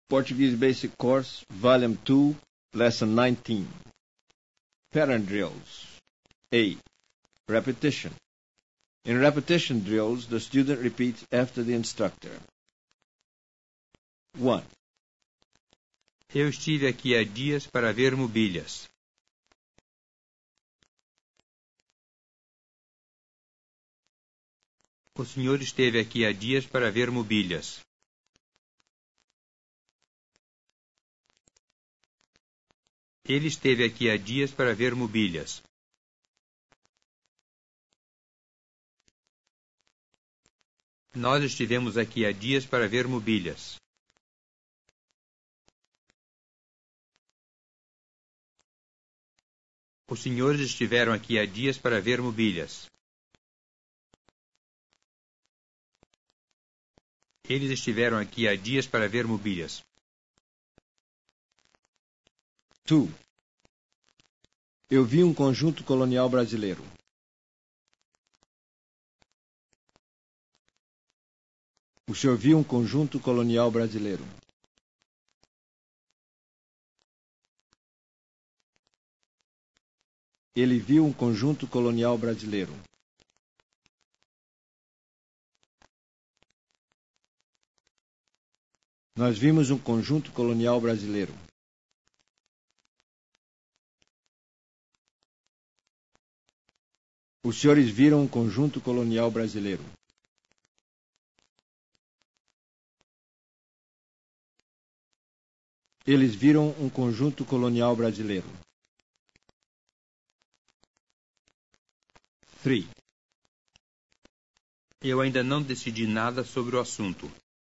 Portuguese Basic Course, Volume 2, Lesson 19. Parent drills. A. Repetition. In repetition drills, the student repeats after the instructor. 1. Eu estive aqui há dias para ver mobílias. O senhor esteve aqui há dias para ver mobílias. Ele esteve aqui há dias para ver mobílias. Nós estivemos aqui há dias para ver mobílias. Os senhores estiveram aqui há dias para ver mobílias. Eles estiveram aqui há dias para ver mobílias. 2. Eu vi um conjunto colonial brasileiro. O senhor viu um conjunto colonial brasileiro. Ele viu um conjunto colonial brasileiro. Nós vimos um conjunto colonial brasileiro. Os senhores viram um conjunto colonial brasileiro. Eles viram um conjunto colonial brasileiro. 3. Eu ainda não decidi nada sobre o assunto.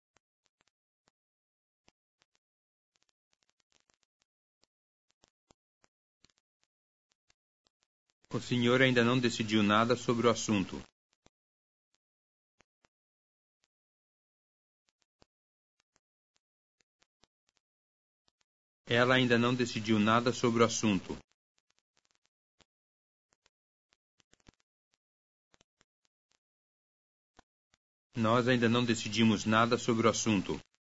O senhor ainda não decidiu nada sobre o assunto. Ela ainda não decidiu nada sobre o assunto. Nós ainda não decidimos nada sobre o assunto.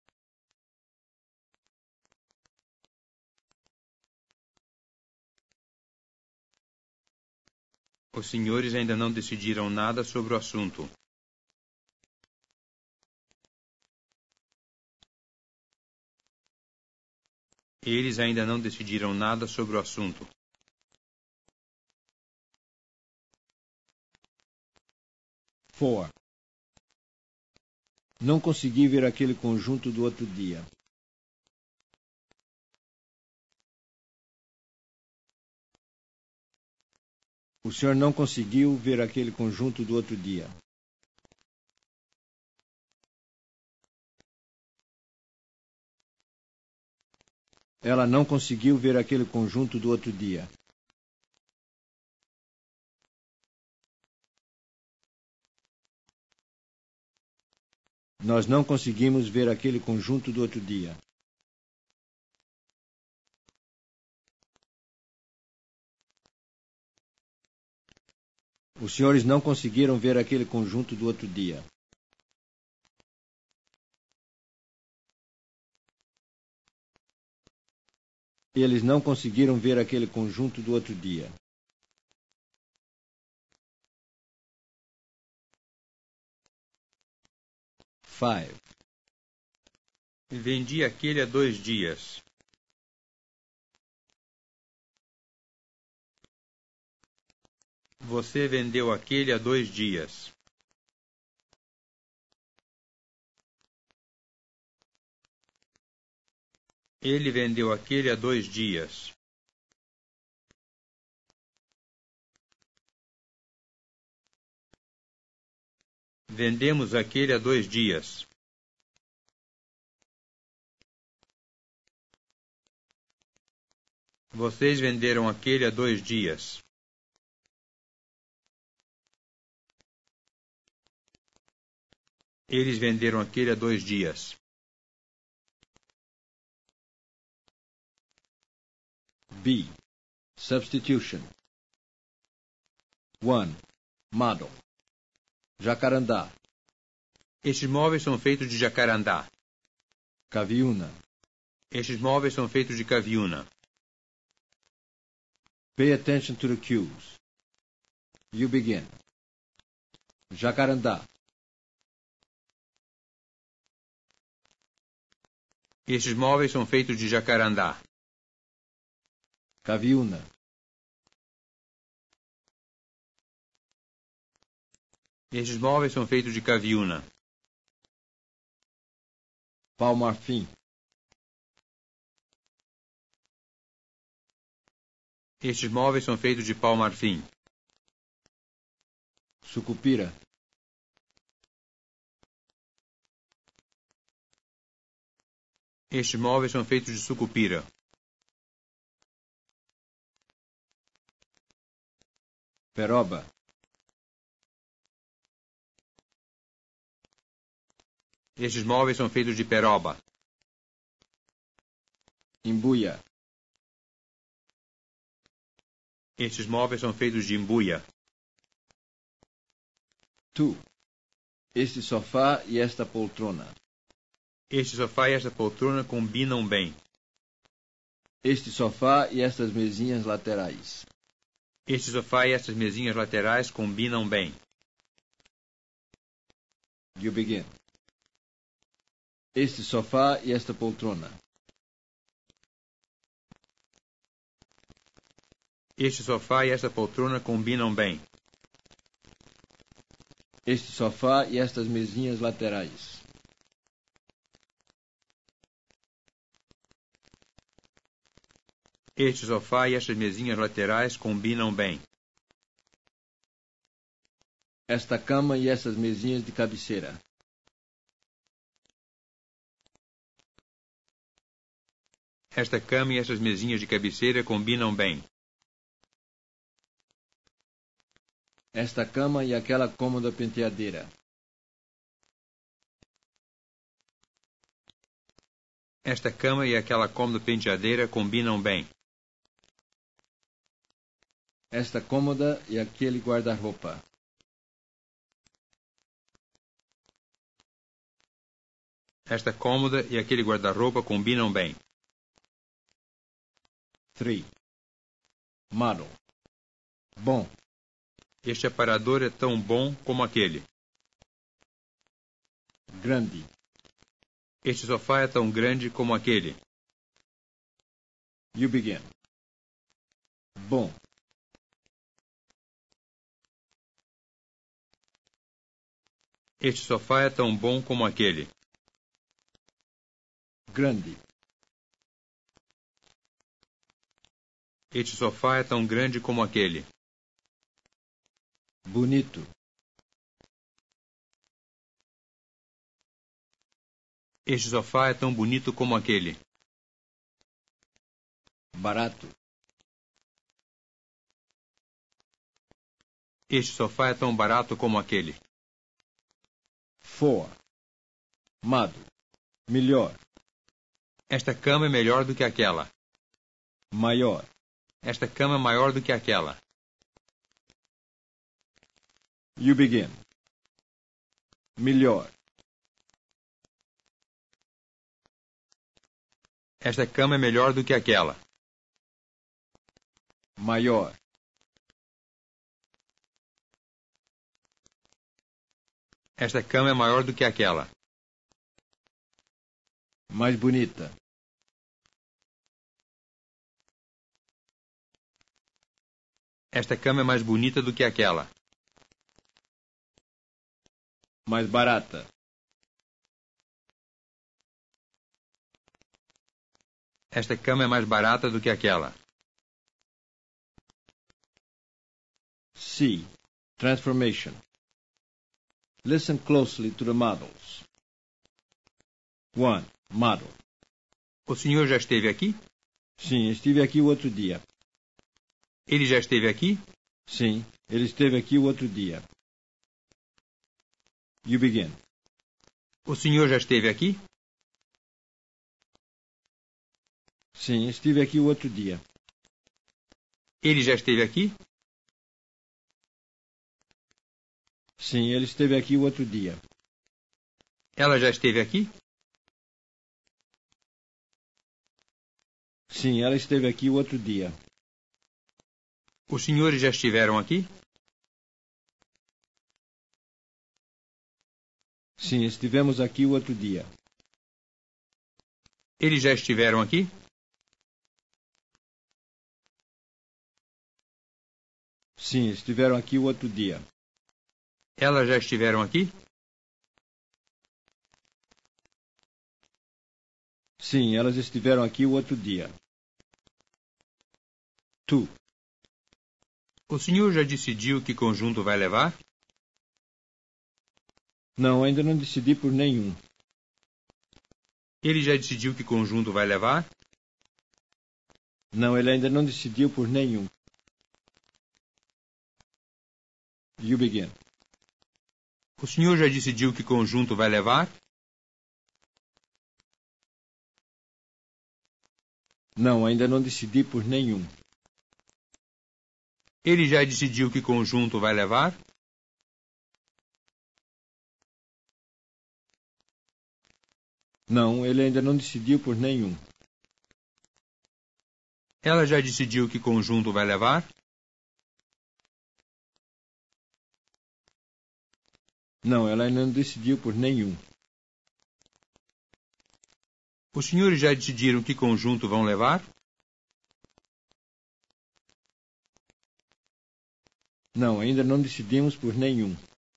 Os senhores ainda não decidiram nada sobre o assunto. Eles ainda não decidiram nada sobre o assunto. 4. Não consegui ver aquele conjunto do outro dia. O senhor não conseguiu ver aquele conjunto do outro dia. Ela não conseguiu ver aquele conjunto do outro dia. Nós não conseguimos ver aquele conjunto do outro dia. Os senhores não conseguiram ver aquele conjunto do outro dia. Eles não conseguiram ver aquele conjunto do outro dia. Five. Vendi aquele há 2 dias. Você vendeu aquele há 2 dias. Ele vendeu aquele há 2 dias. Vendemos aquele há 2 dias. Vocês venderam aquele há 2 dias. Eles venderam aquele há 2 dias. B. Substitution. 1. Model. Jacarandá. Estes móveis são feitos de jacarandá. Caviúna. Estes móveis são feitos de caviúna. Pay attention to the cues. You begin. Jacarandá. Estes móveis são feitos de jacarandá. Caviúna. Estes móveis são feitos de caviúna. Pau-marfim. Estes móveis são feitos de pau-marfim. Sucupira. Estes móveis são feitos de sucupira. Peroba. Estes móveis são feitos de peroba. Imbuia. Estes móveis são feitos de imbuia. Tu. Este sofá e esta poltrona. Este sofá e esta poltrona combinam bem. Este sofá e estas mesinhas laterais. Este sofá e estas mesinhas laterais combinam bem. You begin. Este sofá e esta poltrona. Este sofá e esta poltrona combinam bem. Este sofá e estas mesinhas laterais. Este sofá e estas mesinhas laterais combinam bem. Esta cama e essas mesinhas de cabeceira. Esta cama e estas mesinhas de cabeceira combinam bem. Esta cama e aquela cômoda penteadeira. Esta cama e aquela cômoda penteadeira combinam bem. Esta cômoda e aquele guarda-roupa. Esta cômoda e aquele guarda-roupa combinam bem. 3. Model. Bom. Este aparador é tão bom como aquele. Grande. Este sofá é tão grande como aquele. You begin. Bom. Este sofá é tão bom como aquele. Grande. Este sofá é tão grande como aquele. Bonito. Este sofá é tão bonito como aquele. Barato. Este sofá é tão barato como aquele. 4. Mado. Melhor. Esta cama é melhor do que aquela. Maior. Esta cama é maior do que aquela. You begin. Melhor. Esta cama é melhor do que aquela. Maior. Esta cama é maior do que aquela. Mais bonita. Esta cama é mais bonita do que aquela. Mais barata. Esta cama é mais barata do que aquela. C. Transformation. Listen closely to the models. 1. Model. O senhor já esteve aqui? Sim, estive aqui o outro dia. Ele já esteve aqui? Sim, ele esteve aqui o outro dia. You begin. O senhor já esteve aqui? Sim, estive aqui o outro dia. Ele já esteve aqui? Sim, ele esteve aqui o outro dia. Ela já esteve aqui? Sim, ela esteve aqui o outro dia. Os senhores já estiveram aqui? Sim, estivemos aqui o outro dia. Eles já estiveram aqui? Sim, estiveram aqui o outro dia. Elas já estiveram aqui? Sim, elas estiveram aqui o outro dia. Tu. O senhor já decidiu que conjunto vai levar? Não, ainda não decidi por nenhum. Ele já decidiu que conjunto vai levar? Não, ele ainda não decidiu por nenhum. You begin. O senhor já decidiu que conjunto vai levar? Não, ainda não decidi por nenhum. Ele já decidiu que conjunto vai levar? Não, ele ainda não decidiu por nenhum. Ela já decidiu que conjunto vai levar? Não, ela ainda não decidiu por nenhum. Os senhores já decidiram que conjunto vão levar? Não, ainda não decidimos por nenhum.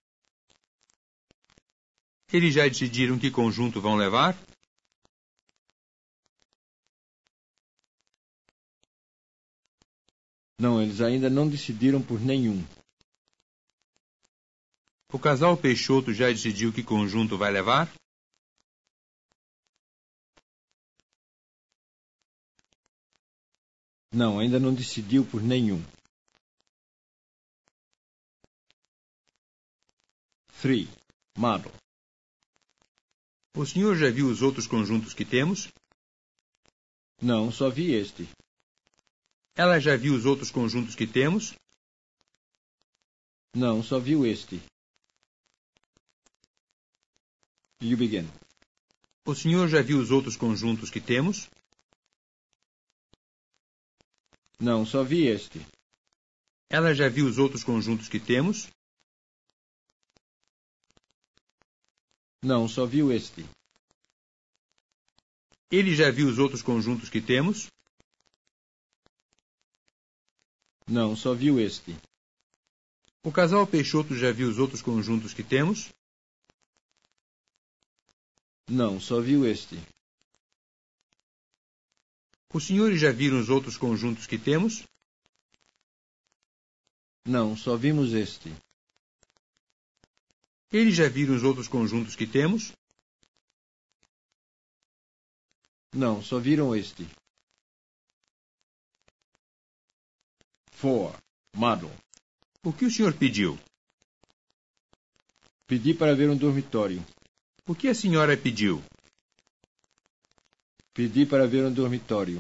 Eles já decidiram que conjunto vão levar? Não, eles ainda não decidiram por nenhum. O casal Peixoto já decidiu que conjunto vai levar? Não, ainda não decidiu por nenhum. 3. Model. O senhor já viu os outros conjuntos que temos? Não, só vi este. Ela já viu os outros conjuntos que temos? Não, só viu este. You begin. O senhor já viu os outros conjuntos que temos? Não, só vi este. Ela já viu os outros conjuntos que temos? Não, só viu este. Ele já viu os outros conjuntos que temos? Não, só viu este. O casal Peixoto já viu os outros conjuntos que temos? Não, só viu este. Os senhores já viram os outros conjuntos que temos? Não, só vimos este. Eles já viram os outros conjuntos que temos? Não, só viram este. 4. Model. O que o senhor pediu? Pedi para ver um dormitório. O que a senhora pediu? Pedi para ver um dormitório.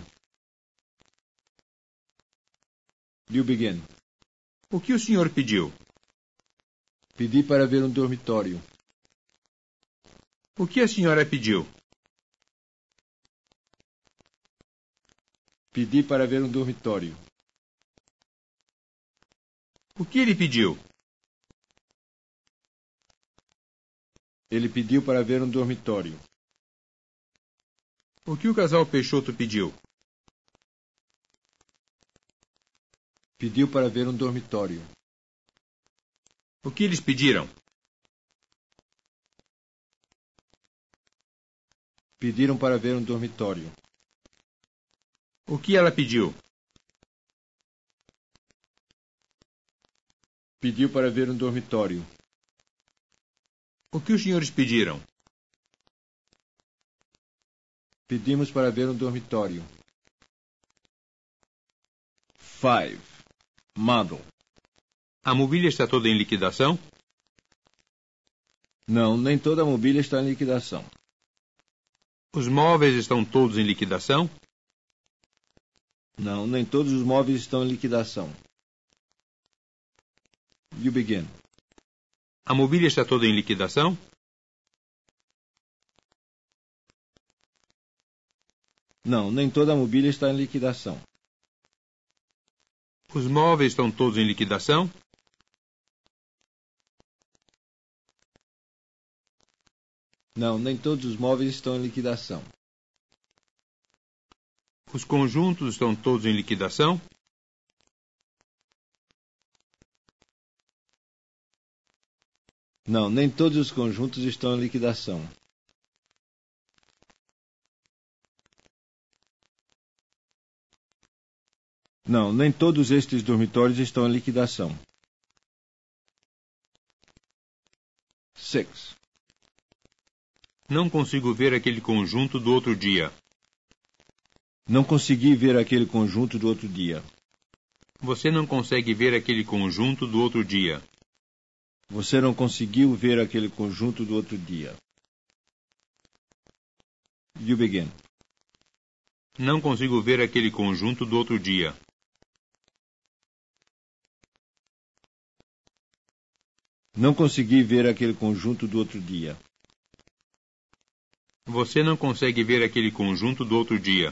You begin. O que o senhor pediu? Pedi para ver um dormitório. O que a senhora pediu? Pedi para ver um dormitório. O que ele pediu? Ele pediu para ver um dormitório. O que o casal Peixoto pediu? Pediu para ver um dormitório. O que eles pediram? Pediram para ver um dormitório. O que ela pediu? Pediu para ver um dormitório. O que os senhores pediram? Pedimos para ver um dormitório. 5. Model. A mobília está toda em liquidação? Não, nem toda a mobília está em liquidação. Os móveis estão todos em liquidação? Não, nem todos os móveis estão em liquidação. You begin. A mobília está toda em liquidação? 。 Não, nem toda a mobília está em liquidação. Os móveis estão todos em liquidação? Não, nem todos os móveis estão em liquidação. Os conjuntos estão todos em liquidação? Não, nem todos os conjuntos estão em liquidação. Não, nem todos estes dormitórios estão em liquidação. 6. Não consigo ver aquele conjunto do outro dia. Não consegui ver aquele conjunto do outro dia. Você não consegue ver aquele conjunto do outro dia. Você não conseguiu ver aquele conjunto do outro dia. You begin. Não consigo ver aquele conjunto do outro dia. Não consegui ver aquele conjunto do outro dia. Você não consegue ver aquele conjunto do outro dia.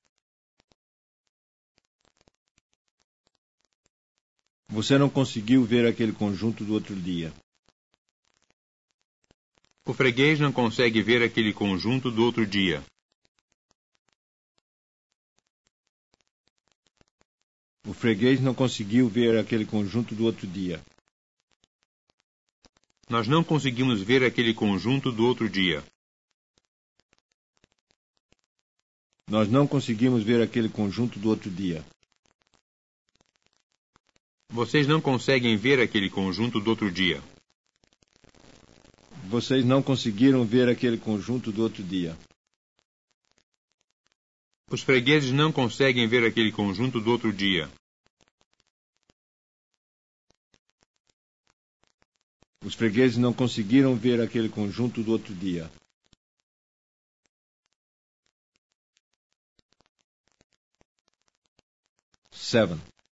Você não conseguiu ver aquele conjunto do outro dia. O freguês não consegue ver aquele conjunto do outro dia. O freguês não conseguiu ver aquele conjunto do outro dia. Nós não conseguimos ver aquele conjunto do outro dia. Nós não conseguimos ver aquele conjunto do outro dia. Vocês não conseguem ver aquele conjunto do outro dia. Vocês não conseguiram ver aquele conjunto do outro dia. Os fregueses não conseguem ver aquele conjunto do outro dia. Os fregueses não conseguiram ver aquele conjunto do outro dia. Seven.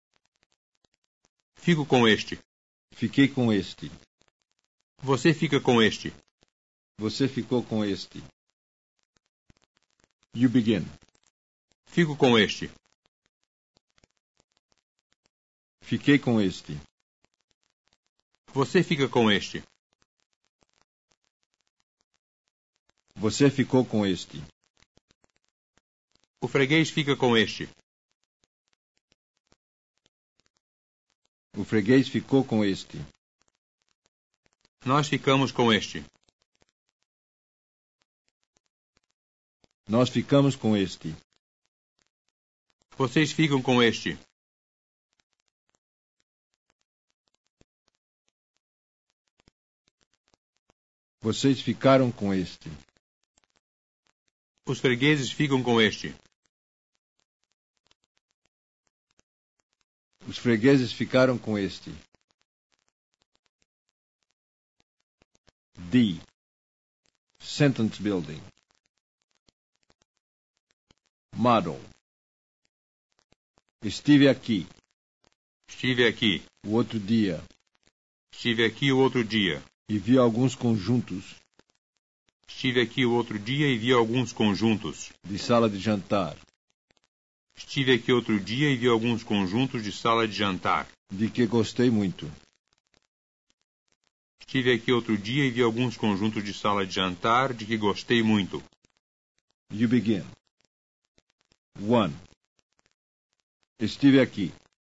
Fico com este. Fiquei com este. Você fica com este. Você ficou com este. You begin. Fico com este. Fiquei com este. Você fica com este. Você ficou com este. O freguês fica com este. O freguês ficou com este. Nós ficamos com este. Nós ficamos com este. Vocês ficam com este. Vocês ficaram com este. Os fregueses ficam com este. Os fregueses ficaram com este. D. Sentence building. Model. Estive aqui. Estive aqui. O outro dia. Estive aqui o outro dia. E vi alguns conjuntos Estive aqui o outro dia e vi alguns conjuntos. de sala de jantar, Estive aqui outro dia e vi alguns conjuntos de sala de jantar. de que gostei muito. Estive aqui outro dia e vi alguns conjuntos de sala de jantar de que gostei muito. You begin. 1. Estive aqui.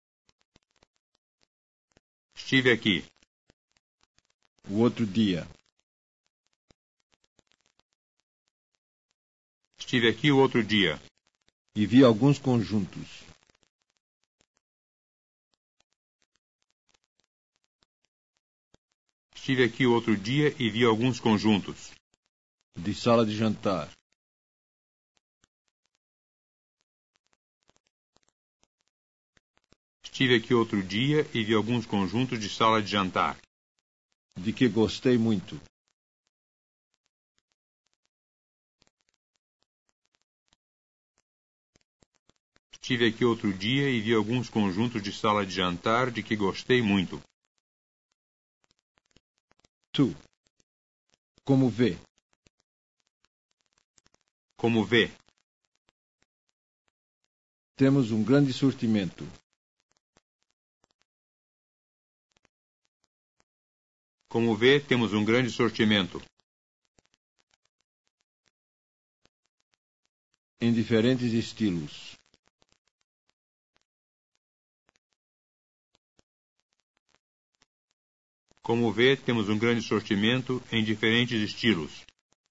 Estive aqui. O outro dia. Estive aqui o outro dia. E vi alguns conjuntos. Estive aqui o outro dia e vi alguns conjuntos. De sala de jantar. Estive aqui outro dia e vi alguns conjuntos de sala de jantar. De que gostei muito. Estive aqui outro dia e vi alguns conjuntos de sala de jantar de que gostei muito. 2. Como vê. Como vê. Temos um grande sortimento. Como vê, temos um grande sortimento. Em diferentes estilos. Como vê, temos um grande sortimento em diferentes estilos.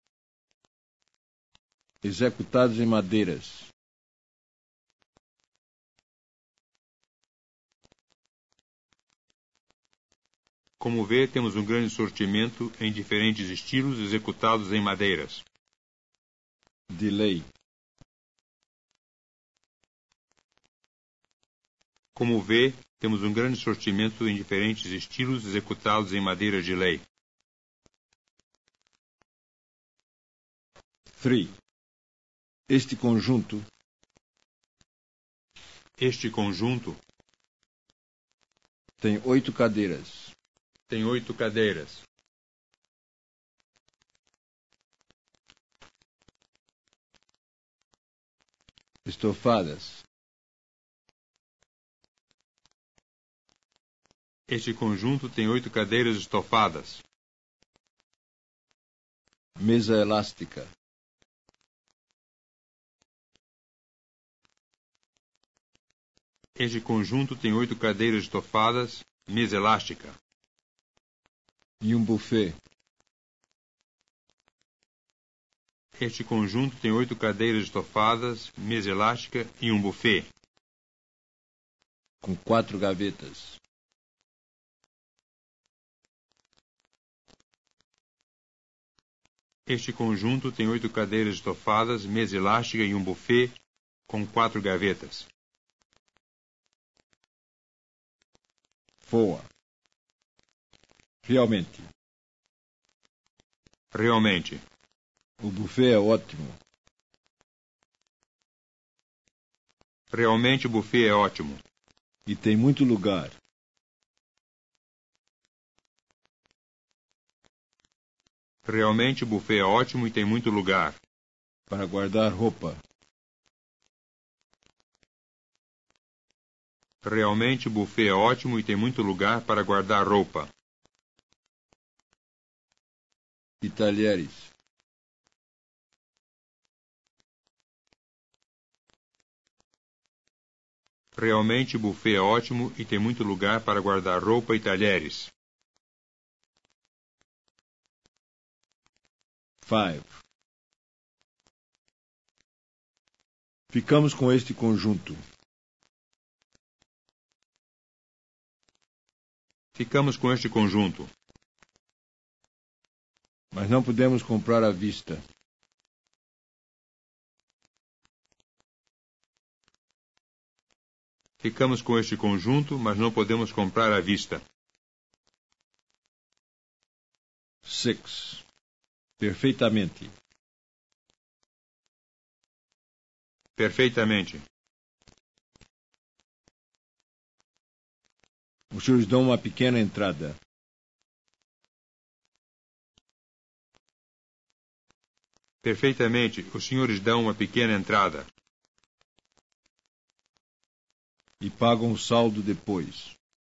Executados em madeiras. Como vê, temos um grande sortimento em diferentes estilos executados em madeiras. Delay. Como vê, temos um grande sortimento em diferentes estilos executados em madeiras de lei. 3. Este conjunto tem 8 cadeiras. tem 8 cadeiras. Estofadas. Este conjunto tem 8 cadeiras estofadas. Mesa elástica. Este conjunto tem 8 cadeiras estofadas, mesa elástica. E um buffet. Este conjunto tem 8 cadeiras estofadas, mesa elástica e um buffet. Com 4 gavetas. Este conjunto tem 8 cadeiras estofadas, mesa elástica e um buffet com 4 gavetas. 4. Realmente. O buffet é ótimo. Realmente o buffet é ótimo. E tem muito lugar. Realmente o buffet é ótimo e tem muito lugar. Para guardar roupa. Realmente o buffet é ótimo e tem muito lugar para guardar roupa. E talheres. Realmente o buffet é ótimo e tem muito lugar para guardar roupa e talheres. 5. Ficamos com este conjunto. Ficamos com este conjunto. Mas não podemos comprar à vista. Ficamos com este conjunto, mas não podemos comprar à vista. 6. Perfeitamente. Perfeitamente. Os senhores dão uma pequena entrada. Perfeitamente. Os senhores dão uma pequena entrada. E pagam o saldo depois.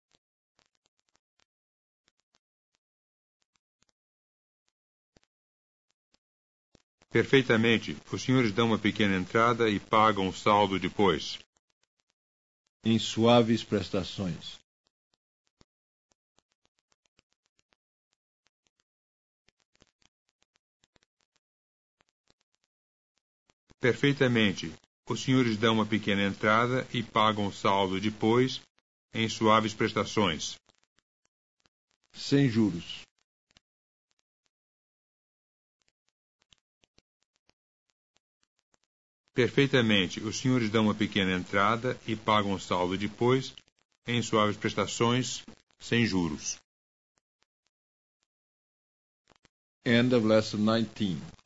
Perfeitamente. Os senhores dão uma pequena entrada e pagam o saldo depois. Em suaves prestações. Perfeitamente. Os senhores dão uma pequena entrada e pagam o saldo depois, em suaves prestações. Sem juros. Perfeitamente. Os senhores dão uma pequena entrada e pagam o saldo depois, em suaves prestações, sem juros. End of lesson 19.